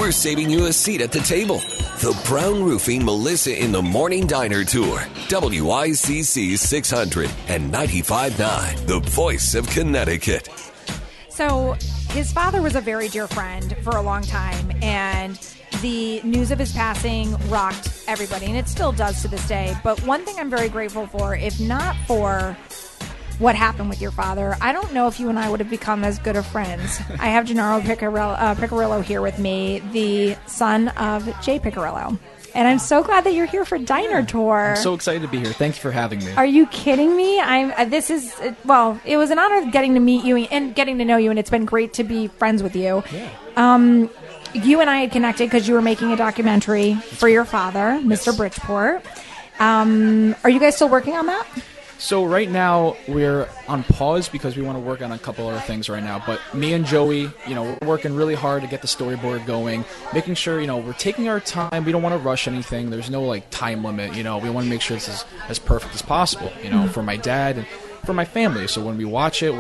we're saving you a seat at the table. The Brown Roofing Melissa in the Morning Diner Tour. WICC 600 and 95.9, the voice of Connecticut. So his father was a very dear friend for a long time, and the news of his passing rocked everybody, and it still does to this day. But one thing I'm very grateful for, if not for what happened with your father, I don't know if you and I would have become as good of friends. I have Gennaro Piccirillo here with me, the son of Jay Piccirillo. And I'm so glad that you're here for Diner Tour. I'm so excited to be here. Thank you for having me. Are you kidding me? It was an honor getting to meet you and getting to know you, and it's been great to be friends with you. Yeah. You and I had connected because you were making a documentary for your father, Mr. Yes. Bridgeport. Are you guys still working on that? So right now we're on pause because we want to work on a couple other things right now. But me and Joey, we're working really hard to get the storyboard going, making sure, we're taking our time. We don't want to rush anything. There's no time limit. We want to make sure it's as perfect as possible, for my dad and for my family. So when we watch it,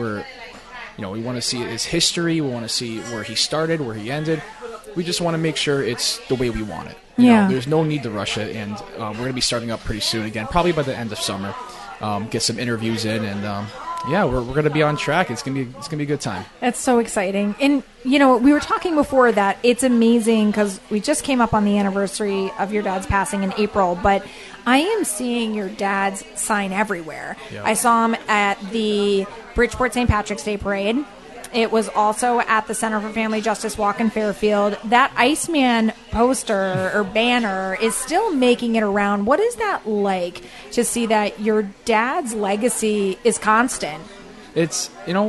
we want to see his history. We want to see where he started, where he ended. We just want to make sure it's the way we want it. There's no need to rush it. And we're going to be starting up pretty soon again, probably by the end of summer. Get some interviews in, and we're going to be on track. It's going to be a good time. That's so exciting. And we were talking before that it's amazing because we just came up on the anniversary of your dad's passing in April, but I am seeing your dad's sign everywhere. Yeah. I saw him at the Bridgeport St. Patrick's Day Parade. It was also at the Center for Family Justice Walk in Fairfield. That Iceman poster or banner is still making it around. What is that like to see that your dad's legacy is constant? It's,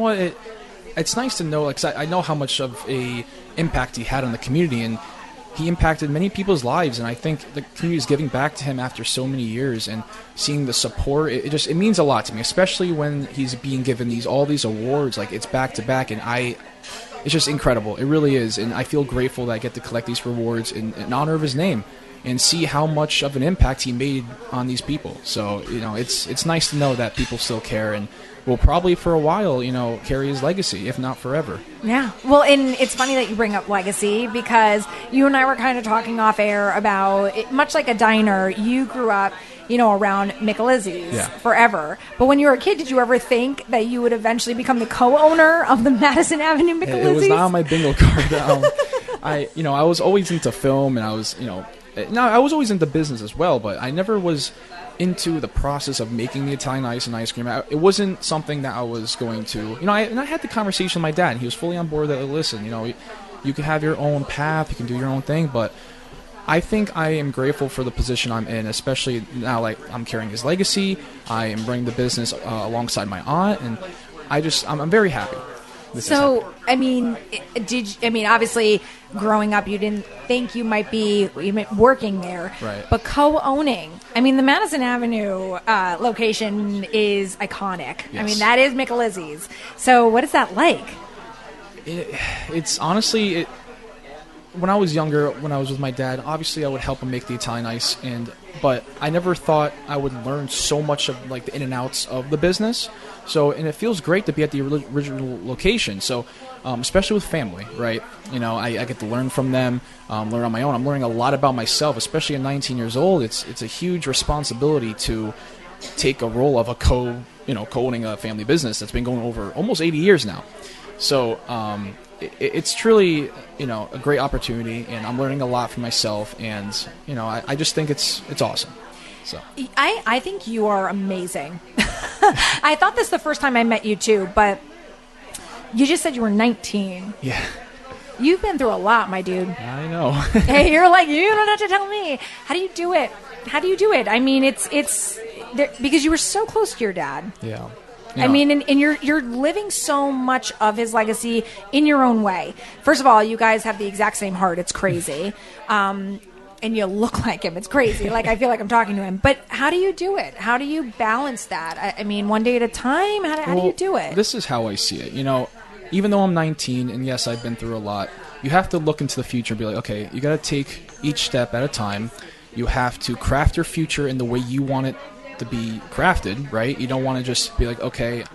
it's nice to know, because I know how much of a impact he had on the community, and he impacted many people's lives, and I think the community is giving back to him after so many years, and seeing the support, it means a lot to me, especially when he's being given all these awards, it's back to back, and it's just incredible. It really is, and I feel grateful that I get to collect these rewards in honor of his name, and see how much of an impact he made on these people. So, it's nice to know that people still care, and will probably for a while, carry his legacy, if not forever. Yeah. Well, and it's funny that you bring up legacy because you and I were kind of talking off air about it, much like a diner, you grew up, around Michelizzi's forever. But when you were a kid, did you ever think that you would eventually become the co-owner of the Madison Avenue Michelizzi's? It was not on my bingo card. I was always into film, and I was always into business as well, but I never was into the process of making the Italian ice and ice cream. It wasn't something that I was going to, I had the conversation with my dad, and he was fully on board that, listen, you can have your own path, you can do your own thing, but I think I am grateful for the position I'm in, especially now, I'm carrying his legacy. I am running the business alongside my aunt, and I'm very happy. So, obviously, growing up, you didn't think you might be working there. Right. But co-owning, the Madison Avenue location is iconic. Yes. That is Michelizzi's. So, what is that like? It's honestly, when I was younger, when I was with my dad, obviously I would help him make the Italian ice, but I never thought I would learn so much of the in and outs of the business. So, and it feels great to be at the original location. So, especially with family, right? I get to learn from them, learn on my own. I'm learning a lot about myself, especially at 19 years old. It's a huge responsibility to take a role of co-owning a family business that's been going over almost 80 years now. So, it's truly, a great opportunity, and I'm learning a lot from myself, and, I just think it's awesome. So I think you are amazing. I thought this the first time I met you too, but you just said you were 19. Yeah. You've been through a lot, my dude. I know. Hey, you're you don't have to tell me. How do you do it? It's because you were so close to your dad. Yeah. And you're living so much of his legacy in your own way. First of all, you guys have the exact same heart. It's crazy. And you look like him. It's crazy. I feel like I'm talking to him. But how do you do it? How do you balance that? One day at a time? How do you do it? This is how I see it. Even though I'm 19, and yes, I've been through a lot, you have to look into the future and be like, okay, you got to take each step at a time. You have to craft your future in the way you want it to be crafted, right? You don't want to just be like, okay,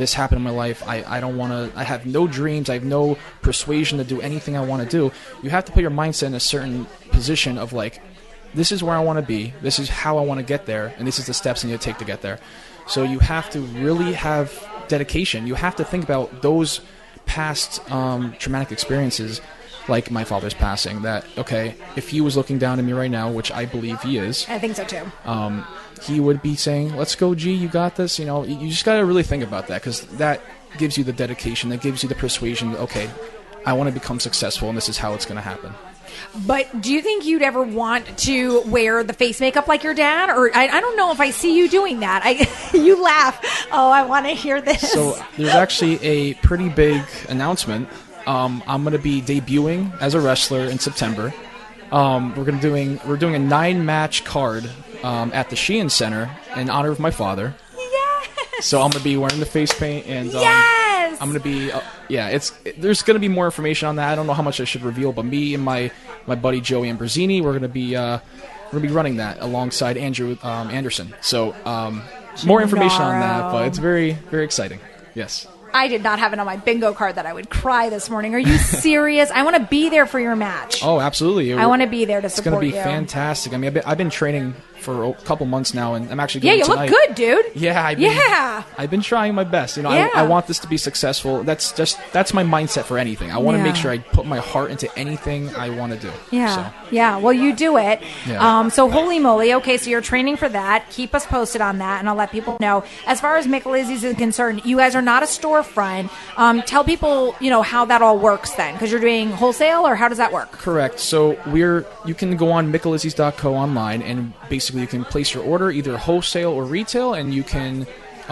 this happened in my life. I don't want to. I have no dreams. I have no persuasion to do anything I want to do. You have to put your mindset in a certain position of like, this is where I want to be. This is how I want to get there, and this is the steps I need to take to get there. So you have to really have dedication. You have to think about those past traumatic experiences, like my father's passing. That okay, if he was looking down at me right now, which I believe he is, I think so too. He would be saying, "Let's go, G. You got this." You know, you just got to really think about that, because that gives you the dedication. That gives you the persuasion. Okay, I want to become successful, and this is how it's going to happen. But do you think you'd ever want to wear the face makeup like your dad? Or I don't know if I see you doing that. You laugh. Oh, I want to hear this. So there's actually a pretty big announcement. I'm going to be debuting as a wrestler in September. We're doing a 9-match card at the Sheehan Center in honor of my father. Yes. So I'm going to be wearing the face paint, and yes. I'm going to be there's going to be more information on that. I don't know how much I should reveal, but me and my buddy Joey Ambrosini, we're going to be running that alongside Andrew Anderson. So more information on that, but it's very, very exciting. Yes. I did not have it on my bingo card that I would cry this morning. Are you serious? I want to be there for your match. Oh, absolutely. I want to be there to support you. It's going to be fantastic. I mean, I've been training for a couple months now, and I'm actually doing you tonight. Look good, dude. Yeah, I've been trying my best. You know, I want this to be successful. That's my mindset for anything. I want to make sure I put my heart into anything I want to do. Yeah. Well, you do it. Yeah. So holy moly. Okay, so you're training for that. Keep us posted on that, and I'll let people know. As far as Michelizzi's is concerned, you guys are not a storefront. Tell people, how that all works then, because you're doing wholesale, or how does that work? Correct. So you can go on Michelizzi's.co online, and basically you can place your order either wholesale or retail, and you can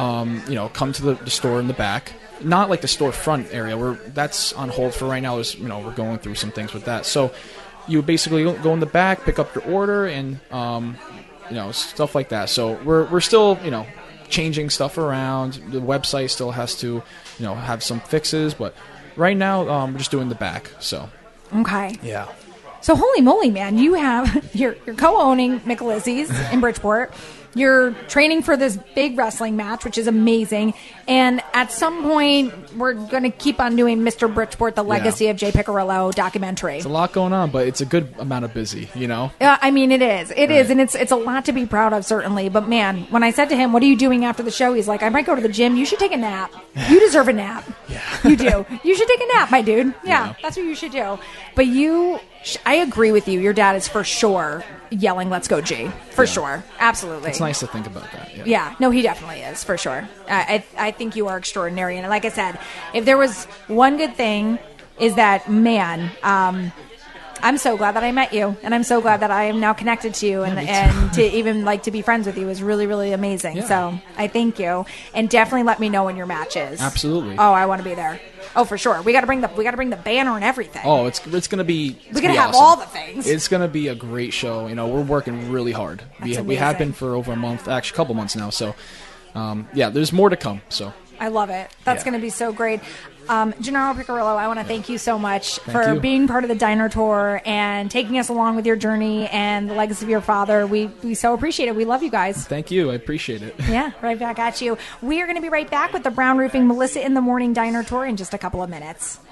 come to the store in the back. Not like the storefront area, where that's on hold for right now. We're going through some things with that. So you basically go in the back, pick up your order, and stuff like that. So we're still changing stuff around. The website still has to have some fixes, but right now we're just doing the back. So okay. Yeah. So holy moly, man, you're co-owning Michelizzi's in Bridgeport. You're training for this big wrestling match, which is amazing. And at some point, we're going to keep on doing Mr. Bridgeport, The Legacy of Jay Piccirillo documentary. It's a lot going on, but it's a good amount of busy, I mean, it is. It is, and it's a lot to be proud of, certainly. But man, when I said to him, what are you doing after the show? He's like, I might go to the gym. You should take a nap. You deserve a nap. Yeah. You do. You should take a nap, my dude. Yeah, that's what you should do. But I agree with you. Your dad is for sure yelling, "Let's go, G!" For sure, absolutely. It's nice to think about that. Yeah, no, he definitely is, for sure. I think you are extraordinary, and like I said, if there was one good thing, is that man. I'm so glad that I met you, and I'm so glad that I am now connected to you, and to even to be friends with you is really, really amazing. Yeah. So I thank you, and definitely let me know when your match is. Absolutely. Oh, I want to be there. Oh, for sure. We got to bring the banner and everything. Oh, it's gonna be. We're gonna have awesome. all the things. It's gonna be a great show. We're working really hard. We have been for over a month, actually a couple months now. So, there's more to come. So. I love it. That's going to be so great. Gennaro Piccirillo, I want to thank you so much for being part of the Diner Tour and taking us along with your journey and the legacy of your father. We so appreciate it. We love you guys. Thank you. I appreciate it. Yeah, right back at you. We are going to be right back with the Brown Roofing Melissa in the Morning Diner Tour in just a couple of minutes.